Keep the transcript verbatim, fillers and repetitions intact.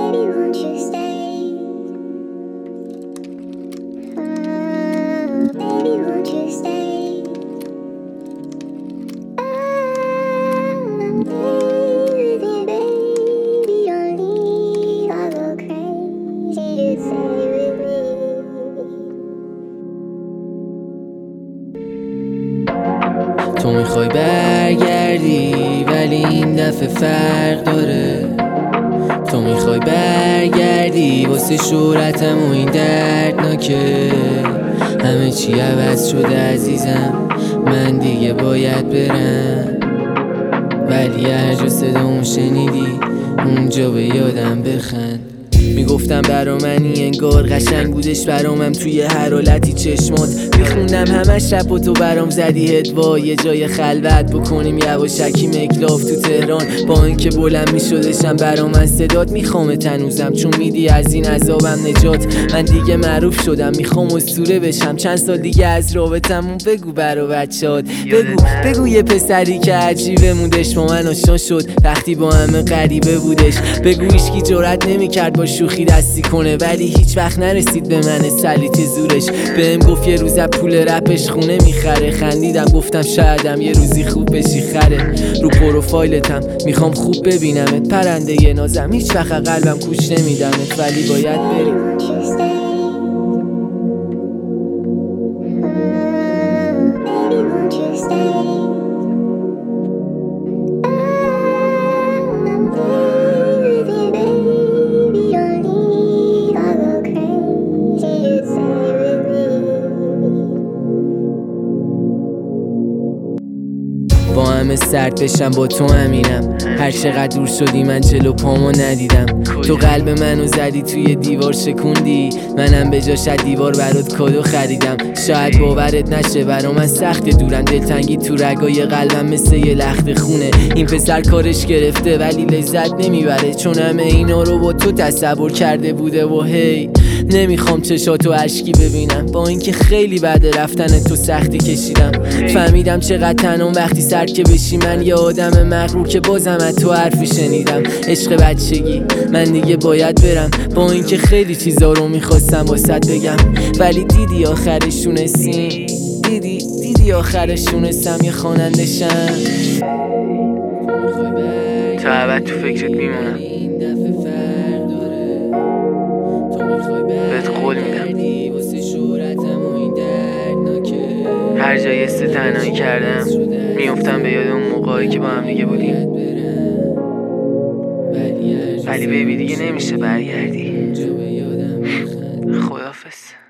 Baby, won't you stay? Mm, baby, won't you stay? I'm with you, baby. Don't leave, I'll go crazy. You stay with me. تو میخوای برگردی ولی این دفعه فرق داره. تو میخوای برگردی واسه شهرتم و این دردناکه. همه چی عوض شده عزیزم، من دیگه باید برم. ولی هر جا صدامو شنیدی اونجا به یادم بخند. میگفتم برا منی انگار قشنگ بودش برامم توی هر حالتی چشمات میخوندم همش شب و تو برام زدی هدوا. یه جای خلوت بکنیم یواشکی مکلاف تو تهران، با اینکه بلند میشدشم برا من صدات. میخوام تنوزم چون میدی از این عذابم نجات. من دیگه معروف شدم میخوام اسطوره بشم. چند سال دیگه از رابطمون بگو برا بچهات. بگو بگو یه پسری که عجیبه مودش با من آشنا شد وقتی با همه غریبه بودش. بگو هیچکی جرأت نمیکرد با شوخی دستی کنه ولی هیچ وقت نرسید به من سلیت زورش. بهم گفت یه روز پول رپش خونه میخره. خندیدم گفتم شایدم یه روزی خوب بشی خره. رو پروفایلتم میخوام خوب ببینمت پرنده ی نازم. هیچ وقت قلبم کوش نمیدمت ولی باید بری. Won't you stay? Mm, baby, won't you stay? I'm with you, baby. Don't leave, I'll go crazy. You stay with me. با همه سرد بشم با تو همینم. هر چقدر دور شدی من جلو پامو ندیدم. تو قلب منو زدی توی دیوار شکوندی، منم به جاش دیوار برات کادو خریدم. شاید باورت نشه برا من سخت دورم. دلتنگی تو رگای قلبم مثل یه لخت خونه. این پسر کارش گرفته ولی لذت نمیبره چون همه اینا رو با تو تصور کرده بوده. و هی نمیخوام چشاتو اشکی ببینم با اینکه خیلی بعد رفتن تو سختی کشیدم. فهمیدم چقدر تنم وقتی سر که بشی. من یه آدم مغرور که بازم از تو حرفی شنیدم. عشق بچگی من دیگه باید برم با اینکه خیلی چیزا رو میخواستم واسط بگم ولی دیدی آخرش تونستیم. دیدی دیدی آخرش تونستم یه خواننده شم. تا ابد تو فکرت میمونم. بهت قول میدم هر جایی است تنهایی کردم میافتم به یاد اون موقعی که با هم دیگه بودیم. ولی بیبی دیگه نمیشه برگردی. خداحافظ.